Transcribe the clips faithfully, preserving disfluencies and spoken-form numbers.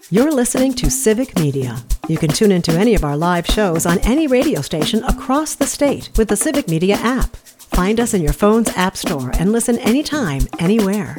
You're listening to Civic Media. You can tune into any of our live shows on any radio station across the state with the Civic Media app. Find us in your phone's app store and listen anytime, anywhere.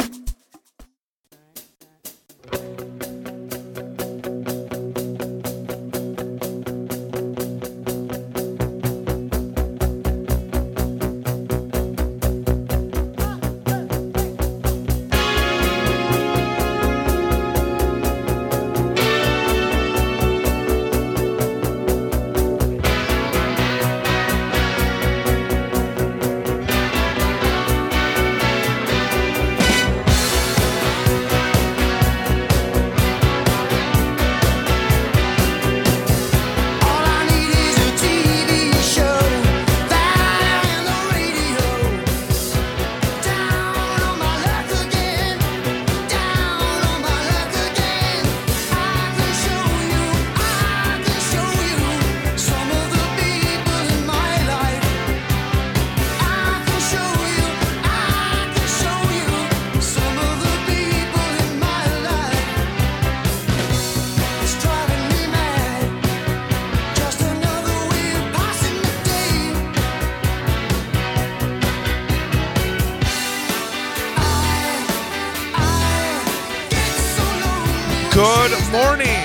Good morning.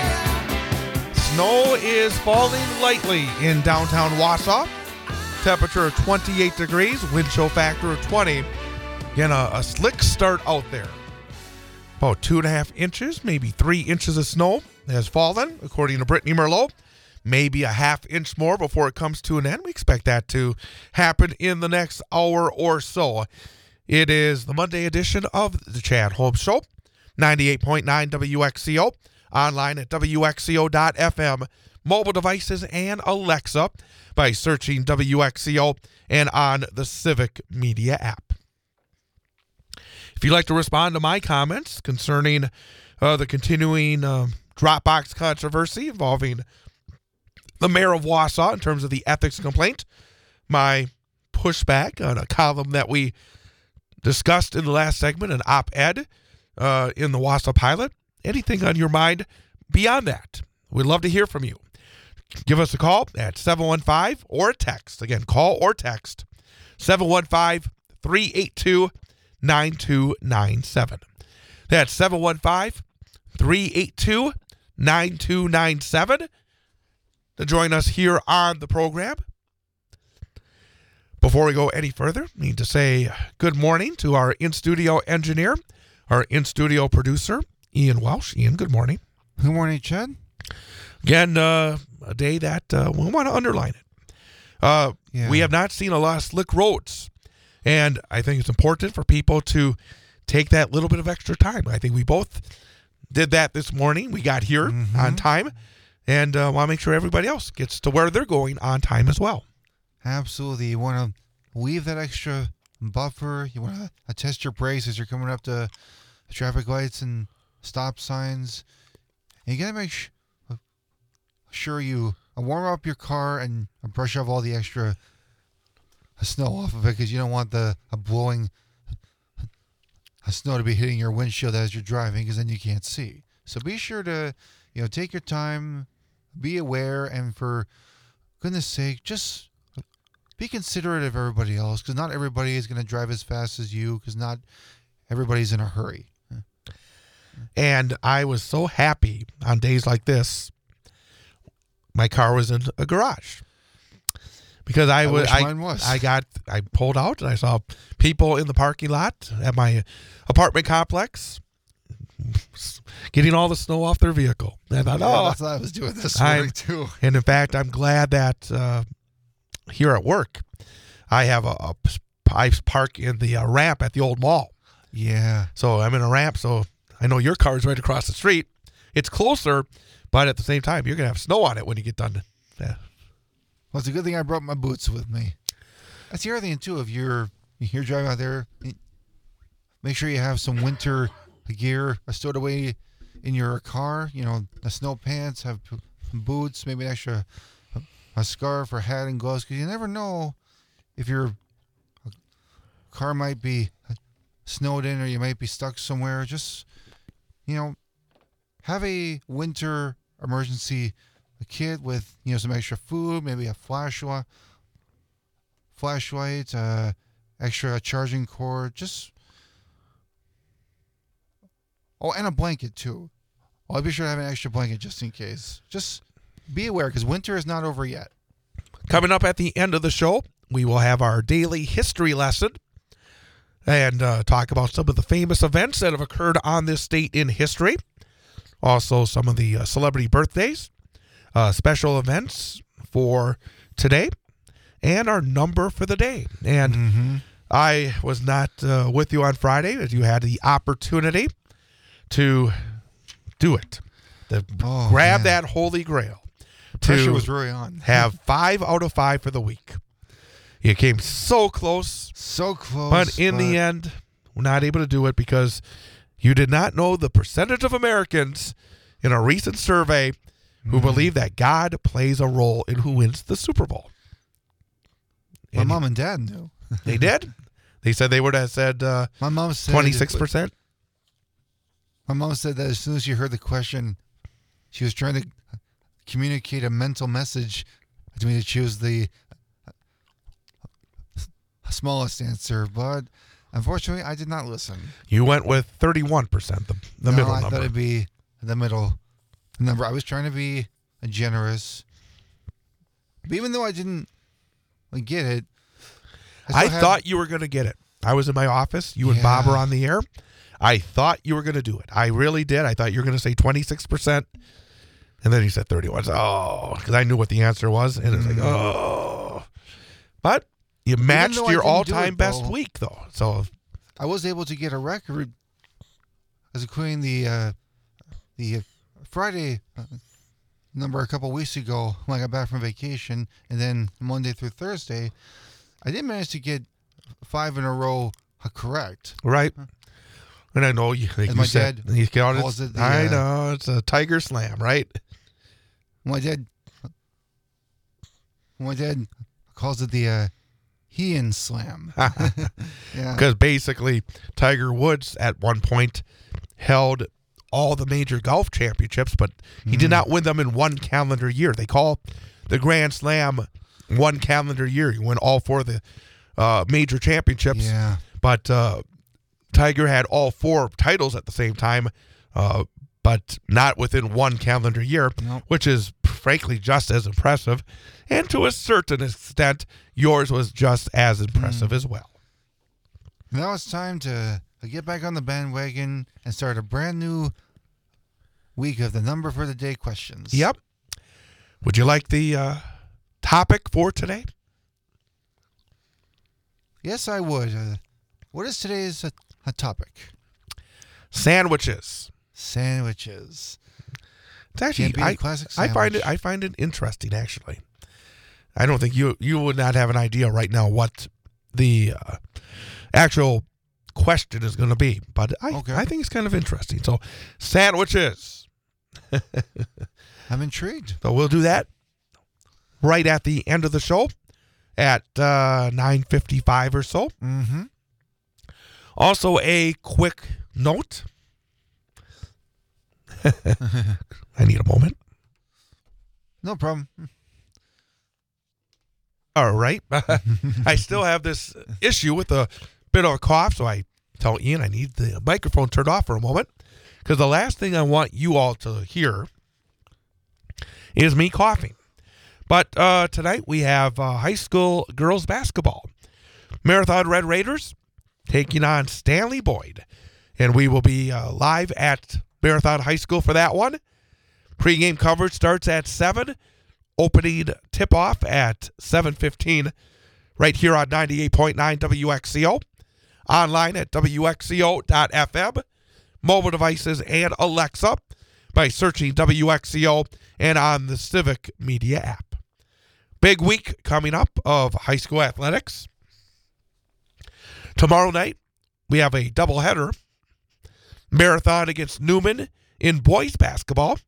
Snow is falling lightly in downtown Wausau. Temperature twenty-eight degrees, wind chill factor of twenty. Again, a, a slick start out there. About two and a half inches, maybe three inches of snow has fallen, according to Brittany Merlot. Maybe a half inch more before it comes to an end. We expect that to happen in the next hour or so. It is the Monday edition of the Chad Holmes Show. ninety-eight point nine W X C O, online at W X C O dot F M, mobile devices and Alexa by searching W X C O and on the Civic Media app. If you'd like to respond to my comments concerning uh, the continuing uh, Dropbox controversy involving the mayor of Wausau in terms of the ethics complaint, my pushback on a column that we discussed in the last segment, an op-ed, Uh, in the Wausau Pilot, anything on your mind beyond that, we'd love to hear from you. Give us a call at seven one five or a text. Again, call or text seven one five, three eight two, nine two nine seven. That's seven one five, three eight two, nine two nine seven to join us here on the program. Before we go any further, I need to say good morning to our in-studio engineer, our in-studio producer, Ian Welsh. Ian, good morning. Good morning, Chad. Again, uh, a day that uh, we want to underline it. Uh, yeah. We have not seen a lot of slick roads, and I think it's important for people to take that little bit of extra time. I think we both did that this morning. We got here mm-hmm. on time, and uh, want to make sure everybody else gets to where they're going on time as well. Absolutely. You want to leave that extra buffer. You want to test your brakes as you're coming up to traffic lights and stop signs. And you got to make sh- sure you warm up your car and brush off all the extra snow off of it, because you don't want the a blowing a snow to be hitting your windshield as you're driving, because then you can't see. So be sure to, you know, take your time, be aware, and for goodness sake, just be considerate of everybody else, because not everybody is going to drive as fast as you, because not everybody's in a hurry. And I was so happy on days like this, my car was in a garage. Because I, I was, wish I, mine was. I got, I pulled out and I saw people in the parking lot at my apartment complex getting all the snow off their vehicle. And I thought, yeah, oh, that's what I was doing this morning too. And in fact, I'm glad that uh, here at work, I have a, a I park in the uh, ramp at the old mall. Yeah. So I'm in a ramp, so I know your car is right across the street. It's closer, but at the same time, you're going to have snow on it when you get done. Yeah. Well, it's a good thing I brought my boots with me. That's the other thing, too. If you're, you're driving out there, make sure you have some winter gear stowed away in your car. You know, the snow pants, have boots, maybe an extra a scarf or hat and gloves, because you never know if your car might be snowed in or you might be stuck somewhere. Just, you know, have a winter emergency kit with, you know, some extra food, maybe a flashlight, flashlight, uh, extra charging cord, just. Oh, and a blanket too. I'll be sure to have an extra blanket just in case. Just be aware because winter is not over yet. Coming up at the end of the show, we will have our daily history lesson and uh, talk about some of the famous events that have occurred on this state in history. Also, some of the uh, celebrity birthdays, uh, special events for today, and our number for the day. And Mm-hmm. I was not uh, with you on Friday as you had the opportunity to do it, to Oh, grab man. that holy grail. Pressure to was really on. have five out of five for the week. You came so close, So close. but in the end, we're not able to do it because you did not know the percentage of Americans in a recent survey who Mhm. believe that God plays a role in who wins the Super Bowl. My And mom and dad knew. they did. They said they would have said uh, My mom said twenty-six percent. My mom said that as soon as she heard the question, she was trying to communicate a mental message to me to choose the smallest answer, but unfortunately, I did not listen. You went with thirty-one percent, the, the no, middle I number. thought it'd be the middle number. I was trying to be generous, but even though I didn't like, get it, I, I still had- thought you were going to get it. I was in my office. You and Bob Yeah. were on the air. I thought you were going to do it. I really did. I thought you were going to say twenty-six percent. And then he said thirty-one. So, oh, because I knew what the answer was. And it's like, Mm. oh. But you matched though I your didn't do all-time it, best though. week, though. So, I was able to get a record as including the uh, the Friday uh, number a couple weeks ago when I got back from vacation, and then Monday through Thursday, I did manage to get five in a row uh, correct. right. And I know you, like As you my said, dad you called calls it the, I uh, know. It's a Tiger Slam, right? My dad, my dad calls it the uh, Heian Slam. Yeah, Because basically, Tiger Woods at one point held all the major golf championships, but he did Mhm. not win them in one calendar year. They call the Grand Slam one calendar year. You win all four of the uh, major championships, yeah. but uh, Tiger had all four titles at the same time, uh, but not within one calendar year, Nope. which is frankly just as impressive. And to a certain extent, yours was just as impressive as well. Now it's time to get back on the bandwagon and start a brand new week of the number for the day questions. Yep. Would you like the uh, topic for today? Yes, I would. Uh, what is today's uh, uh, topic? Sandwiches. Sandwiches. It's actually Can't beat a I, classic I find it sandwich. I find it interesting actually. I don't think you you would not have an idea right now what the uh, actual question is going to be, but I Okay. I think it's kind of interesting. So sandwiches. I'm intrigued. So we'll do that right at the end of the show at uh, nine fifty-five or so. Mm-hmm. Also, a quick note. I need a moment. No problem. All right. I still have this issue with a bit of a cough, so I tell Ian I need the microphone turned off for a moment because the last thing I want you all to hear is me coughing. But uh, tonight we have uh, high school girls basketball. Marathon Red Raiders taking on Stanley Boyd. And we will be uh, live at Marathon High School for that one. Pre-game coverage starts at seven. Opening tip-off at seven fifteen right here on ninety-eight point nine W X C O. Online at W X C O dot F M. Mobile devices and Alexa by searching W X C O and on the Civic Media app. Big week coming up of high school athletics. Tomorrow night, we have a doubleheader. Marathon against Newman in boys basketball.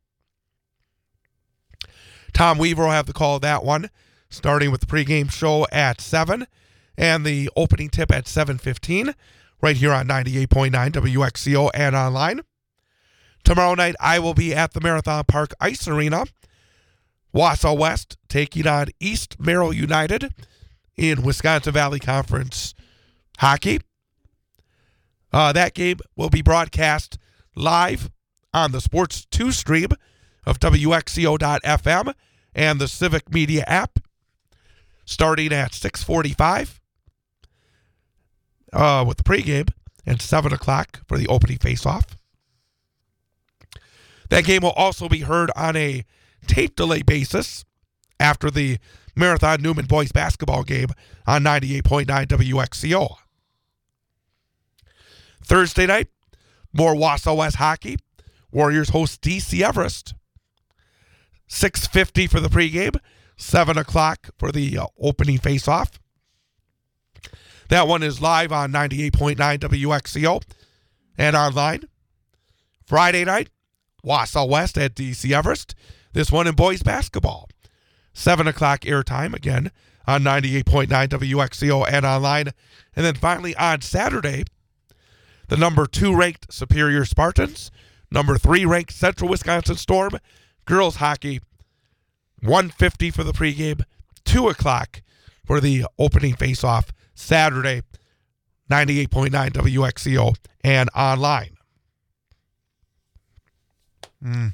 Tom Weaver will have the call of that one, starting with the pregame show at seven and the opening tip at seven fifteen, right here on ninety-eight point nine W X C O and online. Tomorrow night, I will be at the Marathon Park Ice Arena. Wausau West taking on East Merrill United in Wisconsin Valley Conference hockey. Uh, that game will be broadcast live on the Sports two stream of W X C O dot F M and the Civic Media app starting at six forty-five uh, with the pregame and seven o'clock for the opening face-off. That game will also be heard on a tape delay basis after the Marathon Newman boys basketball game on ninety-eight point nine W X C O. Thursday night, more Wausau West hockey. Warriors host D C Everest. six fifty for the pregame, seven o'clock for the uh, opening face-off. That one is live on ninety-eight point nine W X C O and online. Friday night, Wausau West at D C Everest. This one in boys basketball. seven o'clock airtime again on ninety-eight point nine W X C O and online. And then finally on Saturday, the number two ranked Superior Spartans, number three ranked Central Wisconsin Storm, girls hockey, one fifty for the pregame, two o'clock for the opening face-off Saturday, ninety-eight point nine W X C O and online. Mm.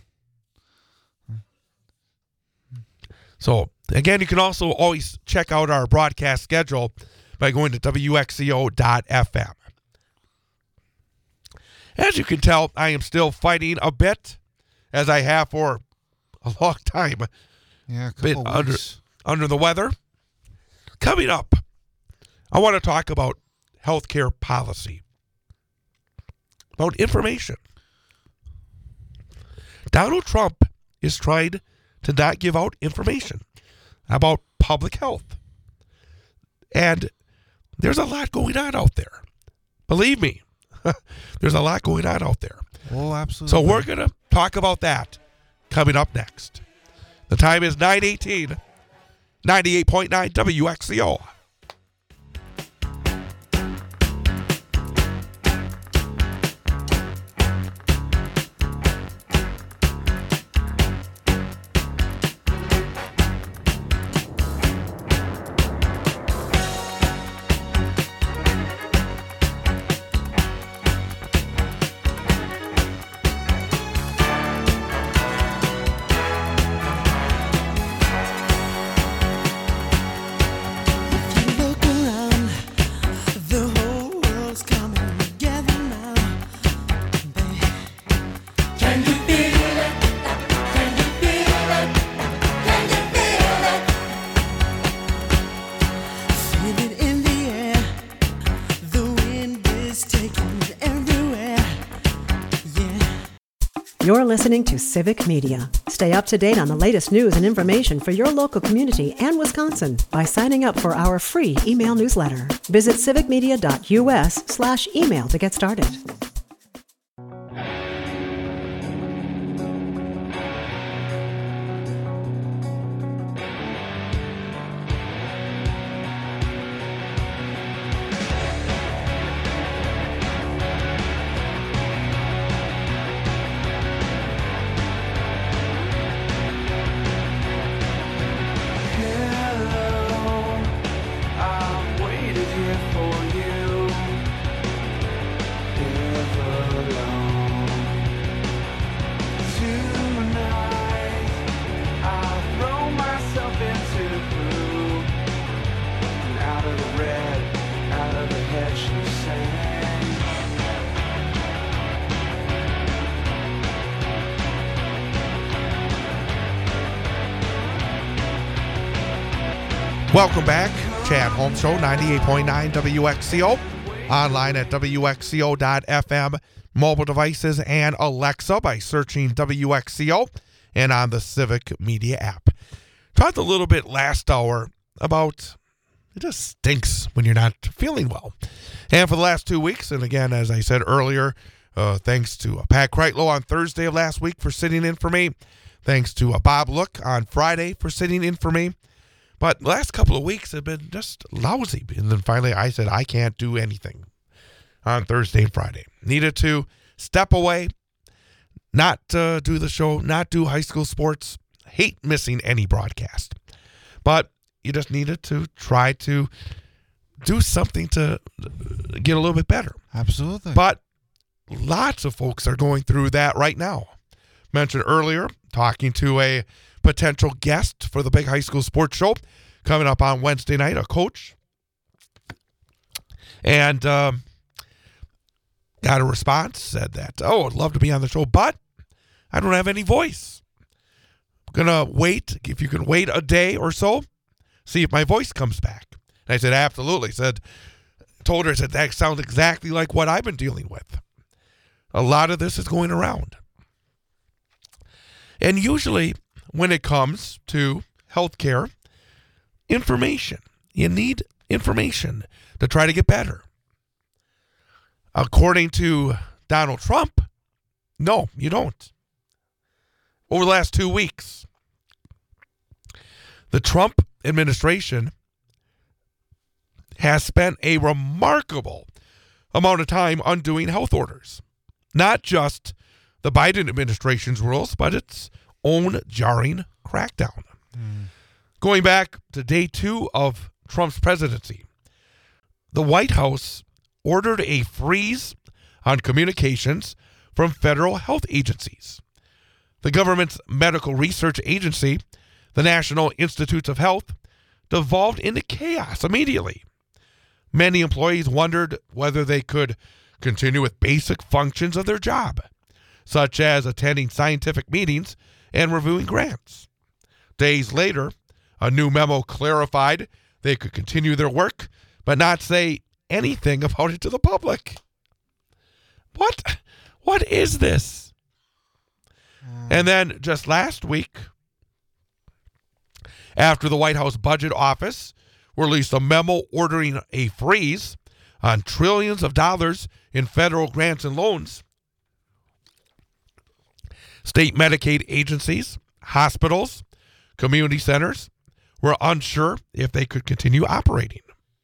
So, again, you can also always check out our broadcast schedule by going to W X C O dot F M. As you can tell, I am still fighting a bit, as I have for a long time. Yeah, a Bit couple under, weeks. under the weather. Coming up, I want to talk about healthcare policy, about information. Donald Trump is trying to not give out information about public health. And there's a lot going on out there. Believe me, there's a lot going on out there. Oh, absolutely. So we're going to talk about that coming up next. The time is nine eighteen, ninety-eight point nine W X C O. You're listening to Civic Media. Stay up to date on the latest news and information for your local community and Wisconsin by signing up for our free email newsletter. Visit civic media dot U S slash email to get started. Welcome back. Chad Holmes Show, ninety-eight point nine W X C O. Online at W X C O dot F M. Mobile devices and Alexa by searching W X C O and on the Civic Media app. Talked a little bit last hour about it just stinks when you're not feeling well. And for the last two weeks, and again, as I said earlier, uh, thanks to uh, Pat Kreitlow on Thursday of last week for sitting in for me. Thanks to uh, Bob Look on Friday for sitting in for me. But the last couple of weeks have been just lousy. And then finally I said I can't do anything on Thursday and Friday. Needed to step away, not uh, do the show, not do high school sports. Hate missing any broadcast. But you just needed to try to do something to get a little bit better. Absolutely. But lots of folks are going through that right now. Mentioned earlier, talking to a potential guest for the Big High School Sports Show coming up on Wednesday night, a coach. And um, got a response, said that, oh, I'd love to be on the show, but I don't have any voice. I'm going to wait, if you can wait a day or so, see if my voice comes back. And I said, absolutely. Said, told her, I said, that sounds exactly like what I've been dealing with. A lot of this is going around. And usually when it comes to healthcare, information, you need information to try to get better. According to Donald Trump, no, you don't. Over the last two weeks, the Trump administration has spent a remarkable amount of time undoing health orders. Not just the Biden administration's rules, but its own jarring crackdown. Mm. Going back to day two of Trump's presidency, the White House ordered a freeze on communications from federal health agencies. The government's medical research agency, the National Institutes of Health, devolved into chaos immediately. Many employees wondered whether they could continue with basic functions of their job, such as attending scientific meetings and reviewing grants. Days later, a new memo clarified they could continue their work, but not say anything about it to the public. What? What is this? Mm. And then just last week, after the White House Budget Office released a memo ordering a freeze on trillions of dollars in federal grants and loans, state Medicaid agencies, hospitals, community centers were unsure if they could continue operating.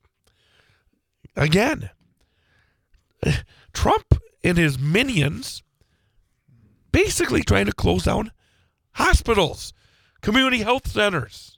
Again, Trump and his minions basically trying to close down hospitals, community health centers.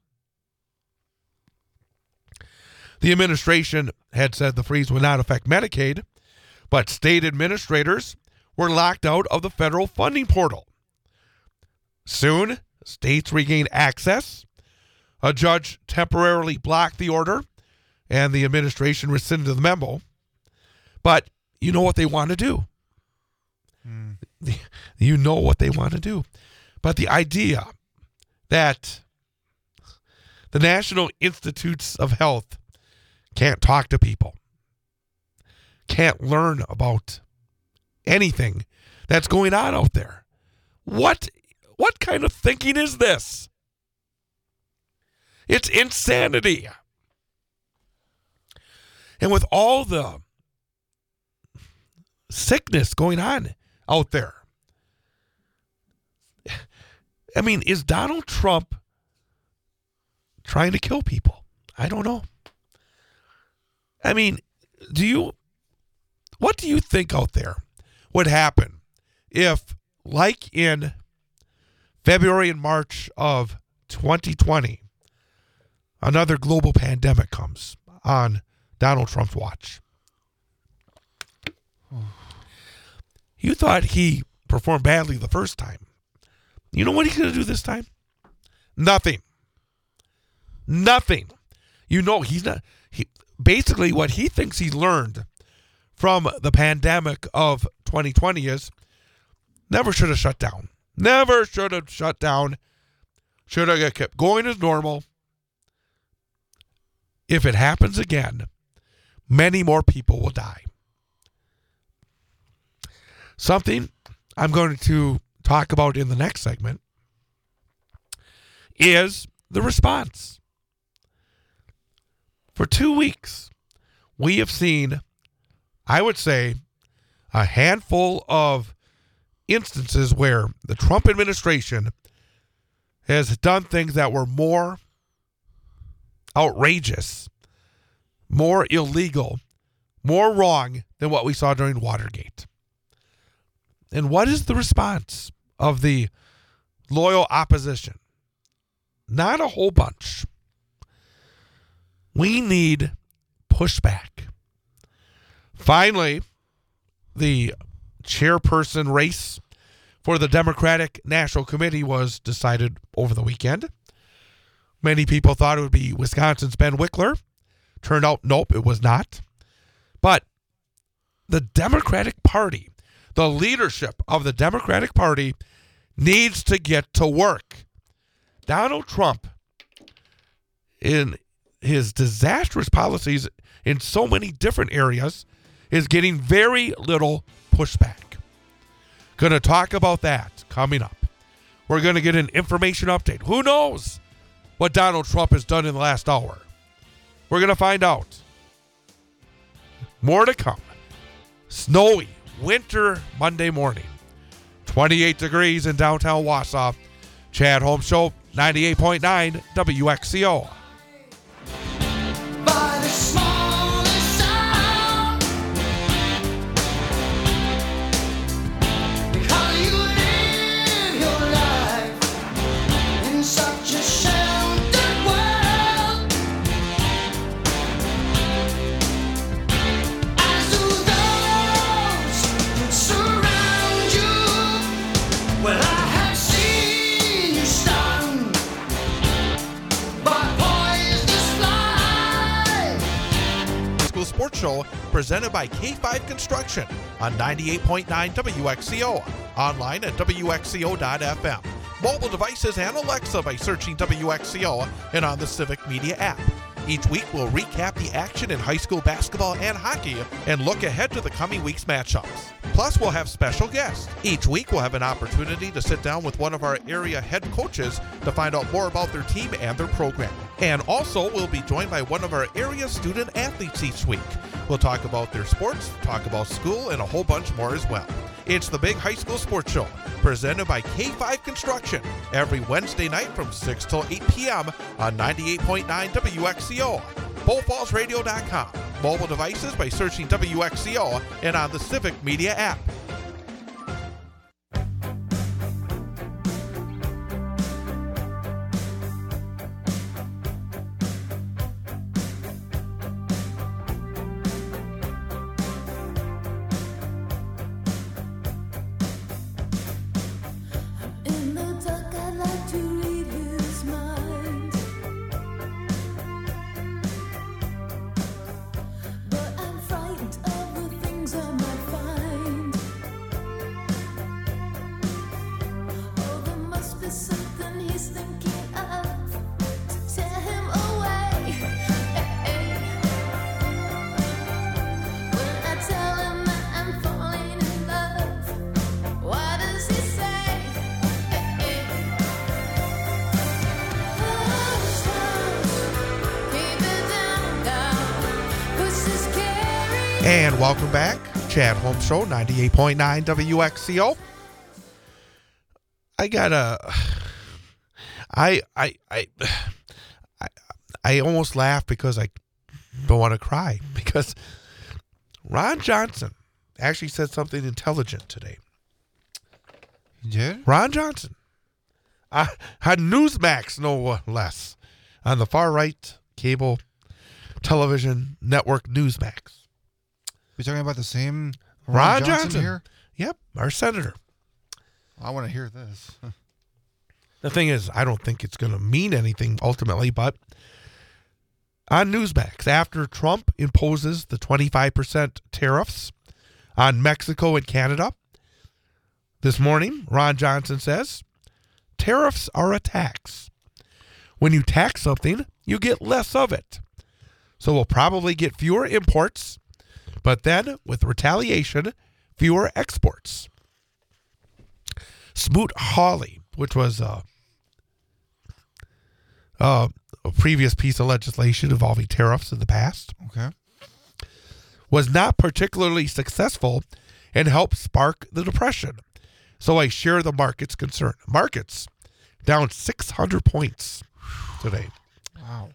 The administration had said the freeze would not affect Medicaid, but state administrators were locked out of the federal funding portal. Soon, states regained access. A judge temporarily blocked the order, and the administration rescinded the memo. But you know what they want to do. Mm. You know what they want to do. But the idea that the National Institutes of Health can't talk to people, can't learn about anything that's going on out there. What, what kind of thinking is this? It's insanity. And with all the sickness going on out there, I mean, is Donald Trump trying to kill people? I don't know. I mean, do you, what do you think out there would happen if, like in February and March of twenty twenty, another global pandemic comes on Donald Trump's watch? You thought he performed badly the first time. You know what he's going to do this time? Nothing. Nothing. You know, he's not, he, basically what he thinks he's learned from the pandemic of twenty twenty is never should have shut down. Never should have shut down. Should have kept going as normal. If it happens again, many more people will die. Something I'm going to talk about in the next segment is the response. For two weeks, we have seen, I would say, a handful of instances where the Trump administration has done things that were more outrageous, more illegal, more wrong than what we saw during Watergate. And what is the response of the loyal opposition? Not a whole bunch. We need pushback. Finally, the chairperson race for the Democratic National Committee was decided over the weekend. Many people thought it would be Wisconsin's Ben Wickler. Turned out, nope, it was not. But the Democratic Party, the leadership of the Democratic Party, needs to get to work. Donald Trump, in his disastrous policies in so many different areas, is getting very little pushback. Going to talk about that coming up. We're going to get an information update. Who knows what Donald Trump has done in the last hour? We're going to find out. More to come. Snowy winter Monday morning. twenty-eight degrees in downtown Wausau. Chad Holmes Show, ninety-eight point nine W X C O. By the smallest sound, because you live your life in such a sheltered world, as do those that surround you. Well, I have seen you stung by poisonous flies. School Sports Show presented by K five Construction on ninety-eight point nine W X C O. Online at W X C O dot F M. Mobile devices and Alexa by searching W X C O and on the Civic Media app. Each week we'll recap the action in high school basketball and hockey and look ahead to the coming week's matchups. Plus, we'll have special guests. Each week we'll have an opportunity to sit down with one of our area head coaches to find out more about their team and their program. And also, we'll be joined by one of our area student athletes each week. We'll talk about their sports, talk about school, and a whole bunch more as well. It's the Big High School Sports Show, presented by K five Construction, every Wednesday night from six till eight p.m. on ninety-eight point nine W X C O, Bull Falls Radio dot com, mobile devices by searching W X C O, and on the Civic Media app. In the dark, I like to read his mind, but I'm frightened of the things I might find. Oh, there must be something he's thinking of to tear him away. When I tell him that I'm falling in love, what does he say? And welcome back. Chad Holmes Show, ninety-eight point nine W X C O. I gotta, I, I, I, I, I almost laugh because I don't want to cry, because Ron Johnson actually said something intelligent today. You did? Ron Johnson uh, had Newsmax, no less, on the far right cable television network Newsmax. We talking about the same Ron, Ron Johnson, Johnson here? Yep, our senator. I want to hear this. The thing is, I don't think it's going to mean anything ultimately, but on Newsmax, after Trump imposes the twenty-five percent tariffs on Mexico and Canada, this morning, Ron Johnson says, tariffs are a tax. When you tax something, you get less of it. So we'll probably get fewer imports, but then with retaliation, fewer exports. Smoot-Hawley, which was uh, uh, a previous piece of legislation involving tariffs in the past, Okay. was not particularly successful and helped spark the Depression. So I share the market's concern. Markets down six hundred points today. Wow.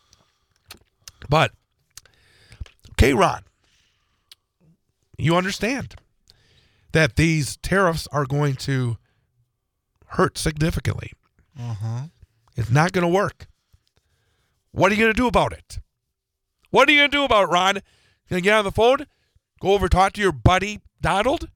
But, okay, Ron, you understand that these tariffs are going to hurt significantly. Uh-huh. It's not going to work. What are you going to do about it? What are you going to do about it, Ron? You going to get on the phone? Go over, talk to your buddy, Donald?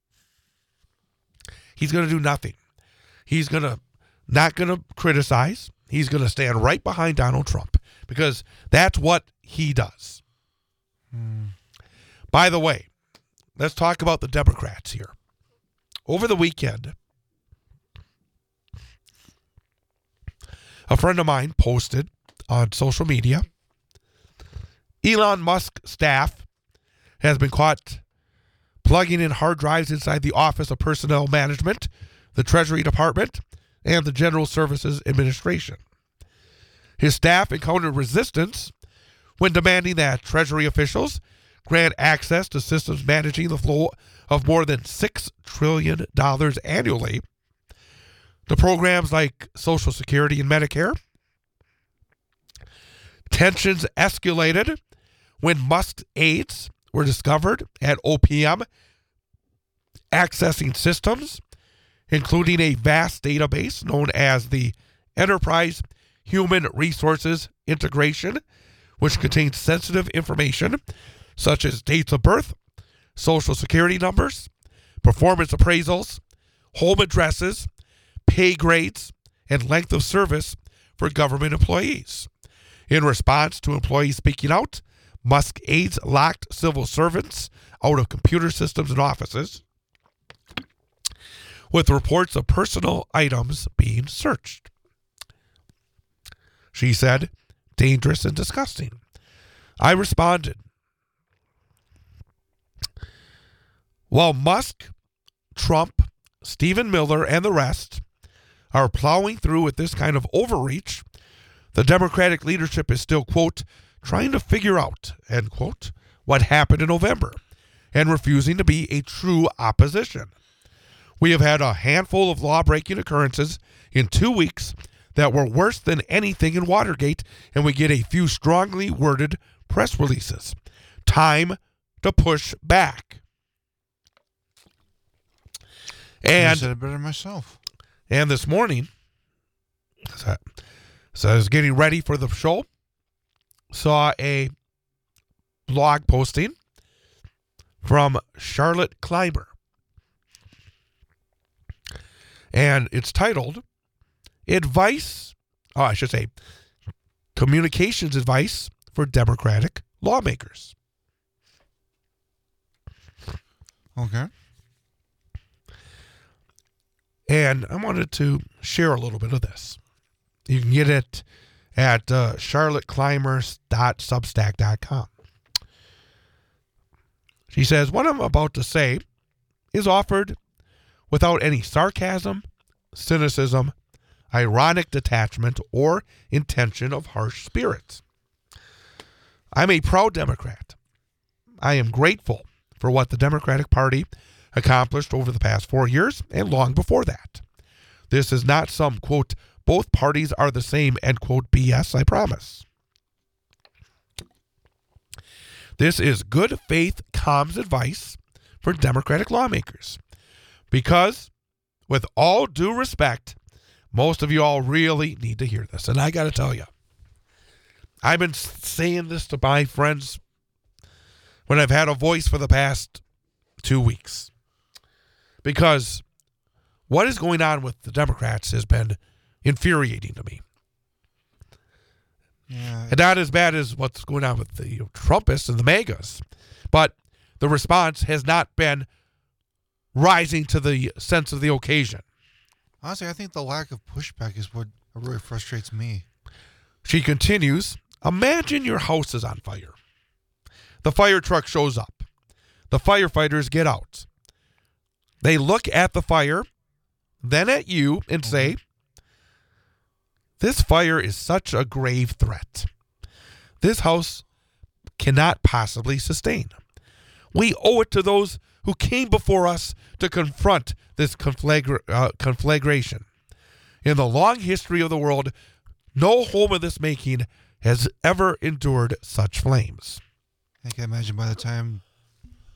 He's going to do nothing. He's going to not going to criticize. He's going to stand right behind Donald Trump because that's what he does. Hmm. By the way, let's talk about the Democrats here. Over the weekend, a friend of mine posted on social media, Elon Musk staff has been caught plugging in hard drives inside the Office of Personnel Management, the Treasury Department, and the General Services Administration. His staff encountered resistance when demanding that Treasury officials grant access to systems managing the flow of more than six trillion dollars annually to programs like Social Security and Medicare. Tensions escalated when Musk aides were discovered at O P M accessing systems, including a vast database known as the Enterprise Human Resources Integration, which contains sensitive information such as dates of birth, social security numbers, performance appraisals, home addresses, pay grades, and length of service for government employees. In response to employees speaking out, Musk aides locked civil servants out of computer systems and offices, with reports of personal items being searched. She said, dangerous and disgusting. I responded, while Musk, Trump, Stephen Miller, and the rest are plowing through with this kind of overreach, the Democratic leadership is still, quote, trying to figure out, end quote, what happened in November and refusing to be a true opposition. We have had a handful of law-breaking occurrences in two weeks that were worse than anything in Watergate, and we get a few strongly worded press releases. Time to push back. I And said it better myself. And this morning, so so I was getting ready for the show, saw a blog posting from Charlotte Clymer. And it's titled, Advice, oh, I should say, Communications Advice for Democratic Lawmakers. Okay. And I wanted to share a little bit of this. You can get it at uh, charlotte clymers dot substack dot com. She says, what I'm about to say is offered without any sarcasm, cynicism, ironic detachment, or intention of harsh spirits. I'm a proud Democrat. I am grateful for what the Democratic Party accomplished over the past four years and long before that. This is not some, quote, both parties are the same, end quote, B S, I promise. This is good faith comms advice for Democratic lawmakers. Because, with all due respect, most of you all really need to hear this. And I got to tell you, I've been saying this to my friends when I've had a voice for the past two weeks. Because what is going on with the Democrats has been infuriating to me. Yeah. And not as bad as what's going on with the you know, Trumpists and the MAGAs. But the response has not been rising to the sense of the occasion. Honestly, I think the lack of pushback is what really frustrates me. She continues, imagine your house is on fire. The fire truck shows up. The firefighters get out. They look at the fire, then at you, and say, this fire is such a grave threat. This house cannot possibly sustain. We owe it to those who came before us to confront this conflagra- uh, conflagration. In the long history of the world, no home of this making has ever endured such flames. I can imagine by the time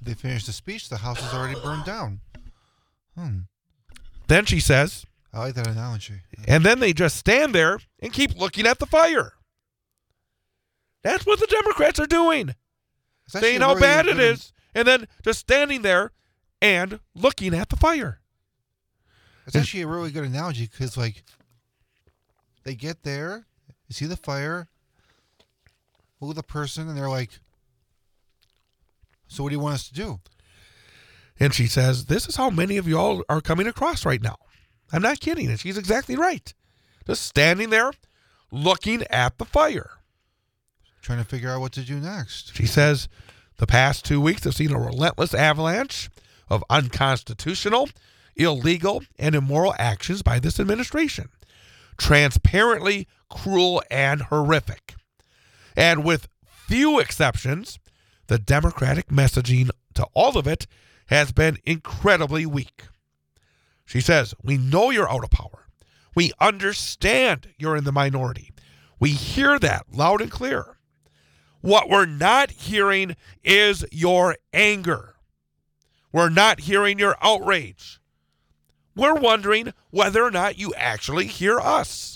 They finish the speech, the house is already burned down. Hmm. Then she says, I like that analogy. and then they just stand there and keep looking at the fire. That's what the Democrats are doing. It's actually Saying a how really bad it good- is, and then just standing there and looking at the fire. It's actually a really good analogy because, like, they get there, you see the fire, look at the person, and they're like, so what do you want us to do? And she says, this is how many of y'all are coming across right now. I'm not kidding. And she's exactly right. Just standing there looking at the fire. Trying to figure out what to do next. She says, the past two weeks have seen a relentless avalanche of unconstitutional, illegal, and immoral actions by this administration. Transparently cruel and horrific. And with few exceptions, the Democratic messaging to all of it has been incredibly weak. She says, we know you're out of power. We understand you're in the minority. We hear that loud and clear. What we're not hearing is your anger. We're not hearing your outrage. We're wondering whether or not you actually hear us.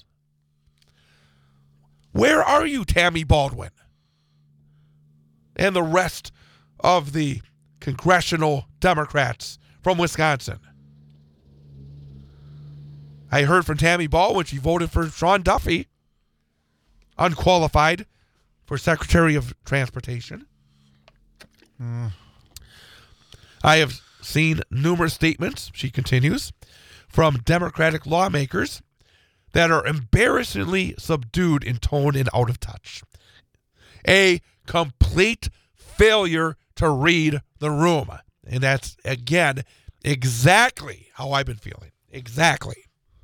Where are you, Tammy Baldwin? And the rest of the congressional Democrats from Wisconsin. I heard from Tammy Baldwin when she voted for Sean Duffy, unqualified, for Secretary of Transportation. Mm. I have seen numerous statements, she continues, from Democratic lawmakers that are embarrassingly subdued in tone and out of touch. A complete failure to read the room. And that's, again, exactly how I've been feeling. Exactly.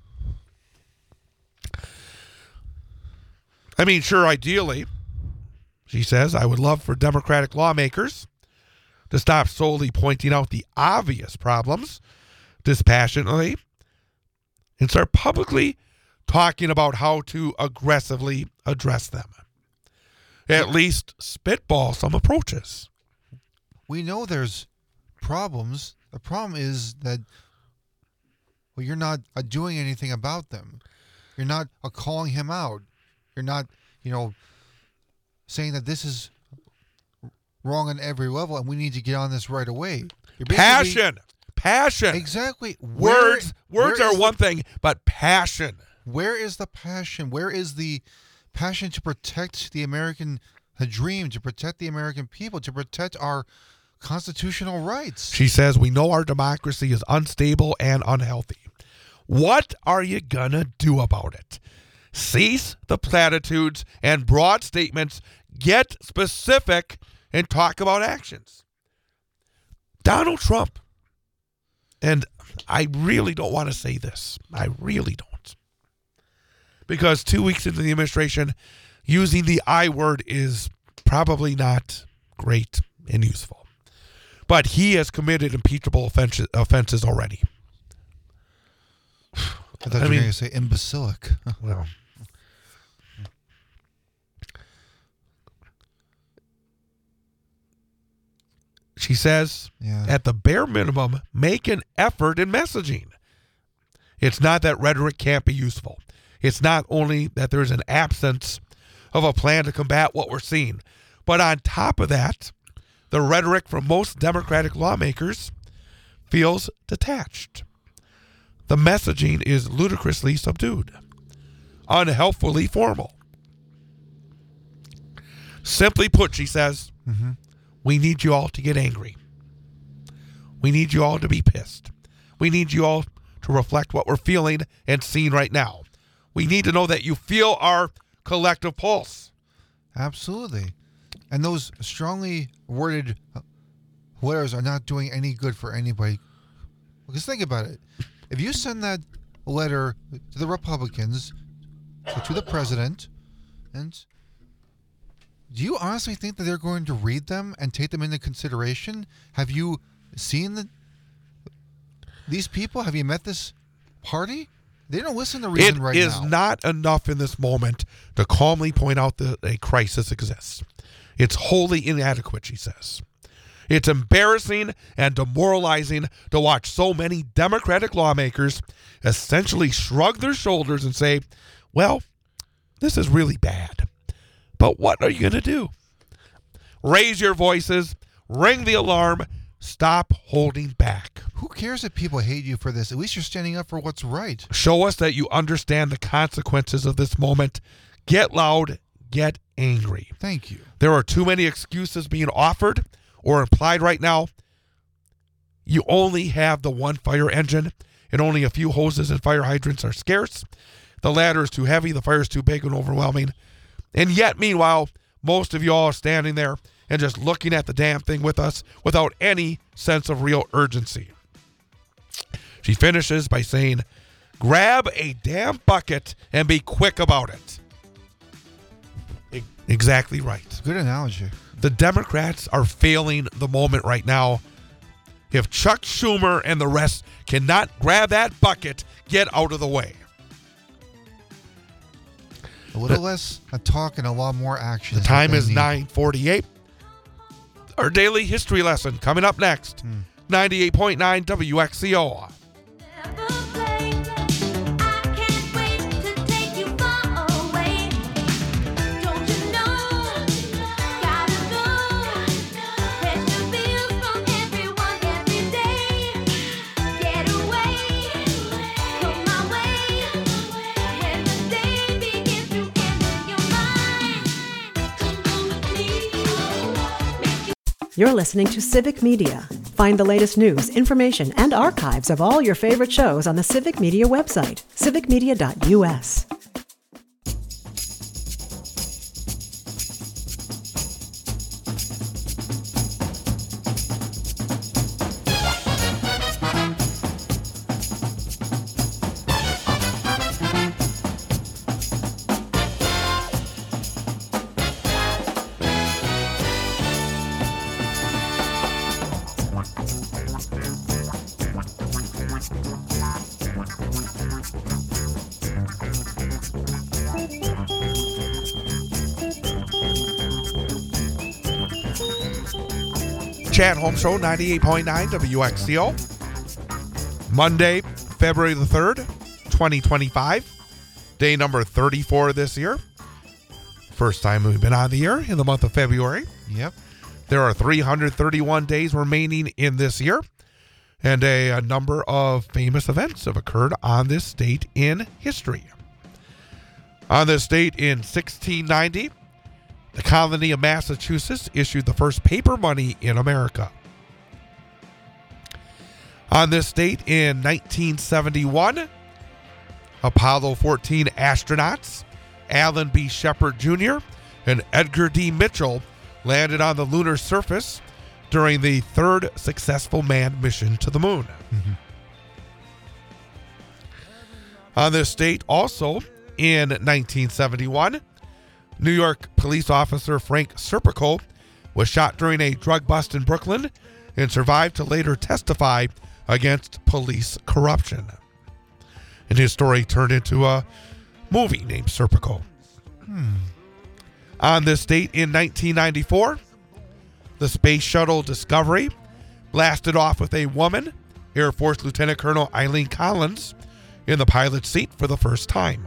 I mean, sure, ideally, she says, I would love for Democratic lawmakers to stop solely pointing out the obvious problems dispassionately and start publicly talking about how to aggressively address them. At least spitball some approaches. We know there's problems. The problem is that, well, you're not uh, doing anything about them. You're not uh, calling him out. You're not, you know, saying that this is wrong on every level and we need to get on this right away. You're basically- Passion. Passion. Exactly. Where- Words words where are is one the, thing, but passion. Where is the passion? Where is the passion to protect the American dream, to protect the American people, to protect our constitutional rights? She says, we know our democracy is unstable and unhealthy. What are you going to do about it? Cease the platitudes and broad statements. Get specific and talk about actions. Donald Trump, and I really don't want to say this. I really don't. Because two weeks into the administration, using the I word is probably not great and useful. But he has committed impeachable offenses, offenses already. I thought you I were mean- going to say imbecilic. Well, she says, Yeah. at the bare minimum, make an effort in messaging. It's not that rhetoric can't be useful. It's not only that there's an absence of a plan to combat what we're seeing, but on top of that, the rhetoric from most Democratic lawmakers feels detached. The messaging is ludicrously subdued, unhelpfully formal. Simply put, she says, Mhm. we need you all to get angry. We need you all to be pissed. We need you all to reflect what we're feeling and seeing right now. We need to know that you feel our collective pulse. Absolutely. And those strongly worded letters are not doing any good for anybody. Because think about it. If you send that letter to the Republicans, to the president, and do you honestly think that they're going to read them and take them into consideration? Have you seen the, these people? Have you met this party? They don't listen to reason It right is now. not enough in this moment to calmly point out that a crisis exists. It's wholly inadequate, she says. It's embarrassing and demoralizing to watch so many Democratic lawmakers essentially shrug their shoulders and say, well, this is really bad. But what are you going to do? Raise your voices, ring the alarm, stop holding back. Who cares if people hate you for this? At least you're standing up for what's right. Show us that you understand the consequences of this moment. Get loud, get angry. Thank you. There are too many excuses being offered or implied right now. You only have the one fire engine, and only a few hoses and fire hydrants are scarce. The ladder is too heavy, the fire is too big and overwhelming. And yet, meanwhile, most of you all are standing there and just looking at the damn thing with us without any sense of real urgency. She finishes by saying, grab a damn bucket and be quick about it. E- exactly right. Good analogy. The Democrats are failing the moment right now. If Chuck Schumer and the rest cannot grab that bucket, get out of the way. A little The- less uh, talk and a lot more action. The what time they is need. nine forty-eight. Our daily history lesson coming up next. ninety-eight point nine W X C O. Never play. I can't wait to take you far away. Don't you know? Gotta know. Pressure builds from everyone every day. Get away. Come my way. When the day begins to end in your mind. Come on with me. Make you You're listening to Civic Media. Find the latest news, information, and archives of all your favorite shows on the Civic Media website, civic media dot U S. Chat Home Show ninety-eight point nine W X C O. Monday, February the third, twenty twenty-five. Day number thirty-four this year. First time we've been on the air in the month of February. Yep. There are three hundred thirty-one days remaining in this year, and a, a number of famous events have occurred on this date in history. On this date in sixteen ninety, the colony of Massachusetts issued the first paper money in America. On this date in nineteen seventy-one, Apollo fourteen astronauts Alan B. Shepard Junior and Edgar D. Mitchell landed on the lunar surface during the third successful manned mission to the moon. Mm-hmm. On this date also in nineteen seventy-one, New York police officer Frank Serpico was shot during a drug bust in Brooklyn and survived to later testify against police corruption. And his story turned into a movie named Serpico. Hmm. On this date in nineteen ninety-four, the Space Shuttle Discovery blasted off with a woman, Air Force Lieutenant Colonel Eileen Collins, in the pilot's seat for the first time.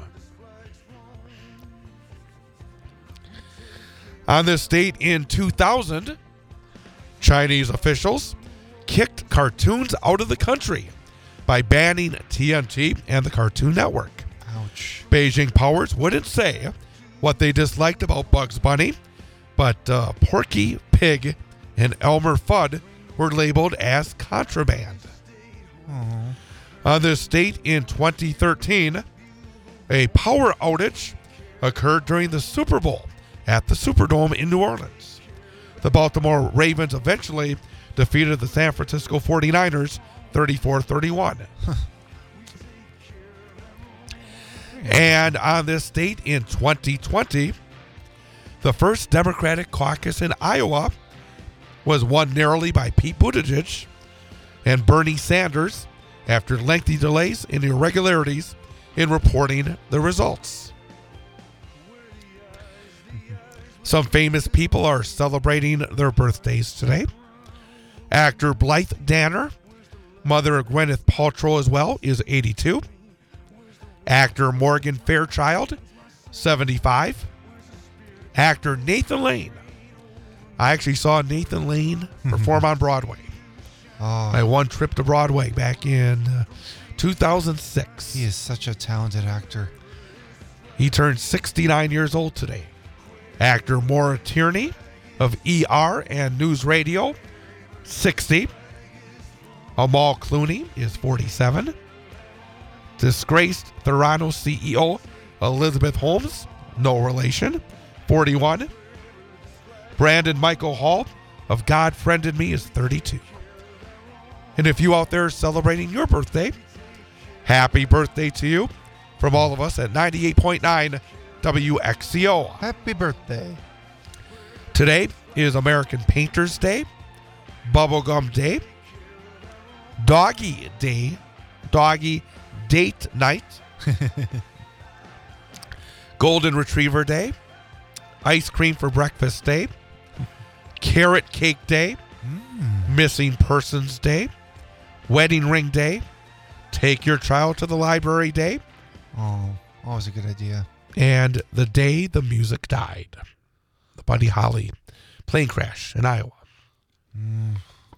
On this date in two thousand, Chinese officials kicked cartoons out of the country by banning T N T and the Cartoon Network. Ouch. Beijing powers wouldn't say what they disliked about Bugs Bunny, but uh, Porky Pig and Elmer Fudd were labeled as contraband. Oh. On this date in twenty thirteen, a power outage occurred during the Super Bowl at the Superdome in New Orleans. The Baltimore Ravens eventually defeated the San Francisco forty-niners thirty-four thirty-one. And on this date in twenty twenty, the first Democratic caucus in Iowa was won narrowly by Pete Buttigieg and Bernie Sanders after lengthy delays and irregularities in reporting the results. Some famous people are celebrating their birthdays today. Actor Blythe Danner, mother of Gwyneth Paltrow as well, is eighty-two. Actor Morgan Fairchild, seventy-five. Actor Nathan Lane. I actually saw Nathan Lane perform on Broadway. Oh, My one trip to Broadway back in uh, two thousand six. he is such a talented actor. He turned sixty-nine years old today. Actor Maura Tierney of E R and News Radio, sixty. Amal Clooney is forty-seven. Disgraced Theranos C E O Elizabeth Holmes, no relation, forty-one. Brandon Michael Hall of God Friended Me is thirty-two. And if you out there celebrating your birthday, happy birthday to you from all of us at ninety-eight point nine W X C O. Happy birthday. Today is American Painters Day, Bubblegum Day, Doggy Day, Doggy Date Night, Golden Retriever Day, Ice Cream for Breakfast Day, Carrot Cake Day, Missing Persons Day, Wedding Ring Day, Take Your Child to the Library Day, Oh, always a good idea. and the day the music died. The Buddy Holly plane crash in Iowa. Very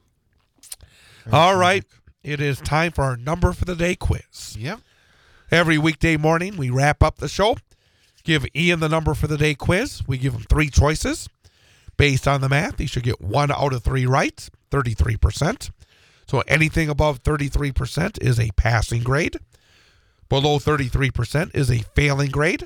All right. tragic. It is time for our number for the day quiz. Yep. Every weekday morning, we wrap up the show, give Ian the number for the day quiz. We give him three choices. Based on the math, he should get one out of three right, thirty-three percent. So anything above thirty-three percent is a passing grade. Below thirty-three percent is a failing grade.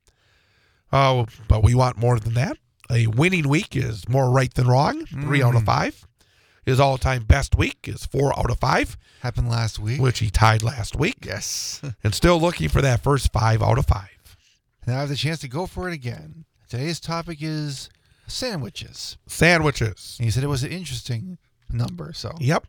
Uh, but we want more than that. A winning week is more right than wrong, three out of five. His all-time best week is four out of five, Happened last week. which he tied last week. Yes. And still looking for that first five out of five. Now I have the chance to go for it again. Today's topic is sandwiches. Sandwiches. And you said it was an interesting number, so. Yep.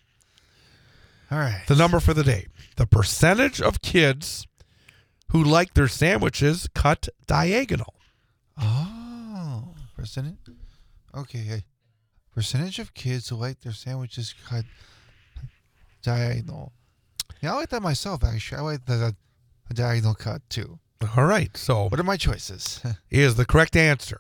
All right. The number for the day. The percentage of kids who like their sandwiches cut diagonal. Oh, percentage? Okay. Percentage of kids who like their sandwiches cut diagonal. Yeah, I like that myself, actually. I like the, the, the diagonal cut, too. All right. So What are my choices? is the correct answer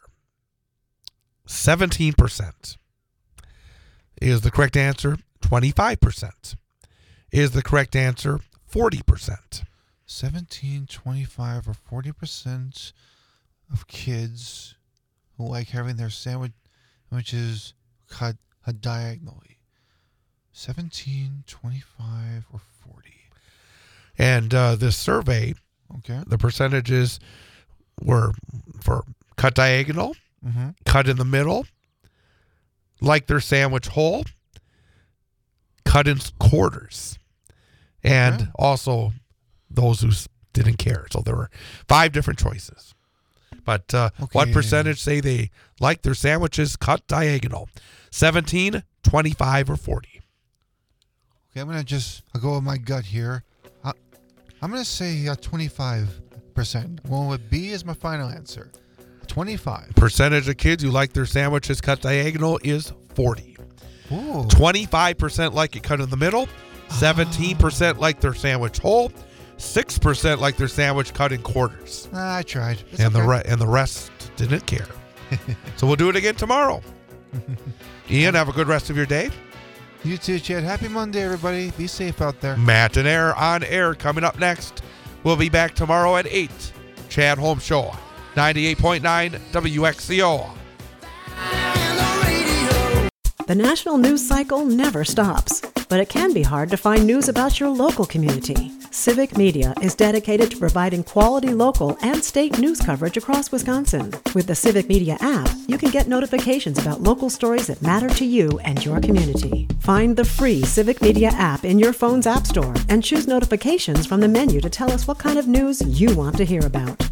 seventeen percent? Is the correct answer twenty-five percent? Is the correct answer forty percent? seventeen, twenty-five, or forty percent of kids who like having their sandwich, sandwiches cut uh, diagonally. seventeen, twenty-five, or forty. And uh, this survey, Okay. the percentages were for cut diagonal, Mm-hmm. cut in the middle, like their sandwich whole, cut in quarters, and Okay. also those who s- didn't care. So there were five different choices. But uh, what Okay. percentage say they like their sandwiches cut diagonal? seventeen, twenty-five, or forty? Okay, I'm going to just I'll go with my gut here. I, I'm going to say uh, twenty-five percent. Going with B is my final answer. twenty-five. Percentage of kids who like their sandwiches cut diagonal is forty. Ooh. twenty-five percent like it cut in the middle, seventeen percent like their sandwich whole, six percent like their sandwich cut in quarters. Ah, I tried. It's and the okay. re- and the rest didn't care. So we'll do it again tomorrow. Ian, have a good rest of your day. You too, Chad. Happy Monday, everybody. Be safe out there. Matt and Air on air coming up next. We'll be back tomorrow at eight. Chad Holmes Show, ninety-eight point nine W X C O. The national news cycle never stops, but it can be hard to find news about your local community. Civic Media is dedicated to providing quality local and state news coverage across Wisconsin. With the Civic Media app, you can get notifications about local stories that matter to you and your community. Find the free Civic Media app in your phone's app store and choose notifications from the menu to tell us what kind of news you want to hear about.